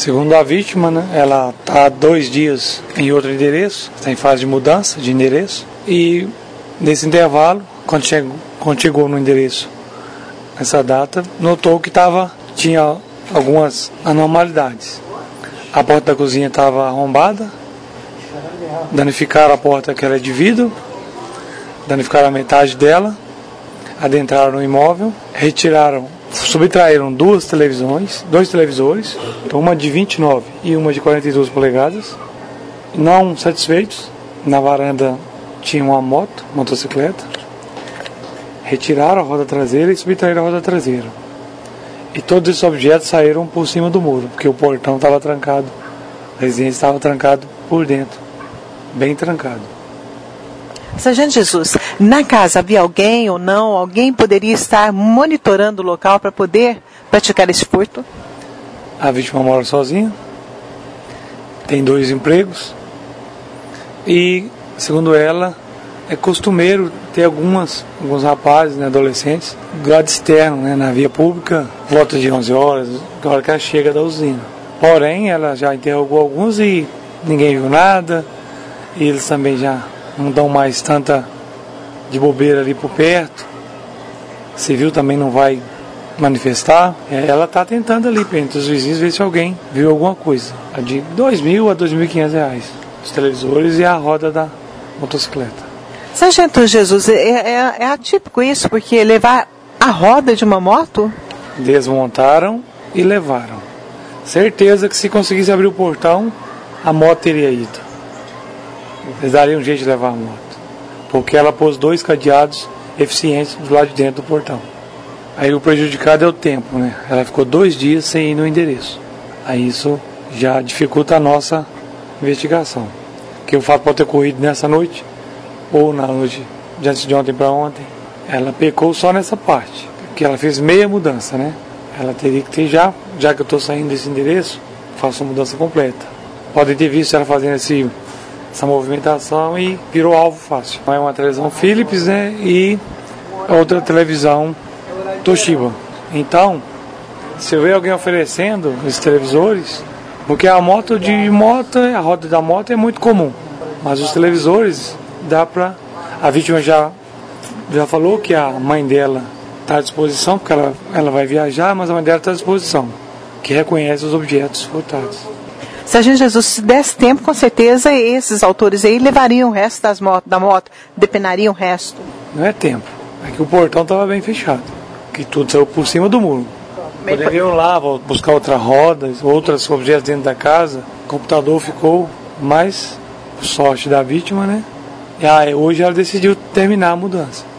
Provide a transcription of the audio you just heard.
Segundo a vítima, né, ela está há 2 dias em outro endereço, está em fase de mudança de endereço, e nesse intervalo, quando chegou no endereço, nessa data, notou que tinha algumas anormalidades. A porta da cozinha estava arrombada, danificaram a porta, que era de vidro, danificaram a metade dela, adentraram no imóvel, subtraíram 2 televisores, uma de 29 e uma de 42 polegadas. Não satisfeitos, na varanda tinha uma motocicleta, retiraram a roda traseira e subtraíram a roda traseira. E todos esses objetos saíram por cima do muro, porque o portão estava trancado, a residência estava trancada por dentro, bem trancado. Sargento Jesus, na casa havia alguém ou não? Alguém poderia estar monitorando o local para poder praticar esse furto? A vítima mora sozinha, tem 2 empregos e, segundo ela, é costumeiro ter alguns rapazes, né, adolescentes, do lado externo, né, na via pública, volta de 11 horas, na hora que ela chega da usina. Porém, ela já interrogou alguns e ninguém viu nada, e eles também já não dão mais tanta de bobeira ali por perto. Civil também não vai manifestar. Ela está tentando ali entre os vizinhos ver se alguém viu alguma coisa. De R$2.000 a R$2.500 os televisores e a roda da motocicleta. Sargento Jesus, é atípico isso, porque levar a roda de uma moto? Desmontaram e levaram. Certeza que se conseguisse abrir o portão, a moto teria ido. Eles dariam um jeito de levar a moto, porque ela pôs 2 cadeados eficientes do lado de dentro do portão. Aí o prejudicado é o tempo, né? Ela ficou 2 dias sem ir no endereço. Aí isso já dificulta a nossa investigação, que o fato pode ter ocorrido nessa noite ou na noite de antes de ontem para ontem. Ela pecou só nessa parte, porque ela fez meia mudança, né? Ela teria que ter já que eu estou saindo desse endereço, faço a mudança completa. Podem ter visto ela fazendo essa movimentação e virou alvo fácil. É uma televisão Philips, né, e outra televisão Toshiba. Então, se eu ver alguém oferecendo esses televisores, porque a roda da moto é muito comum, mas os televisores dá para... A vítima já falou que a mãe dela está à disposição, porque ela vai viajar, mas a mãe dela está à disposição, que reconhece os objetos furtados. Sargento Jesus, se desse tempo, com certeza esses autores aí levariam o resto da moto, depenariam o resto. Não é tempo, é que o portão estava bem fechado, que tudo saiu por cima do muro. Poderiam lá buscar outras rodas, outros objetos dentro da casa, o computador ficou, mas por sorte da vítima, né? E hoje ela decidiu terminar a mudança.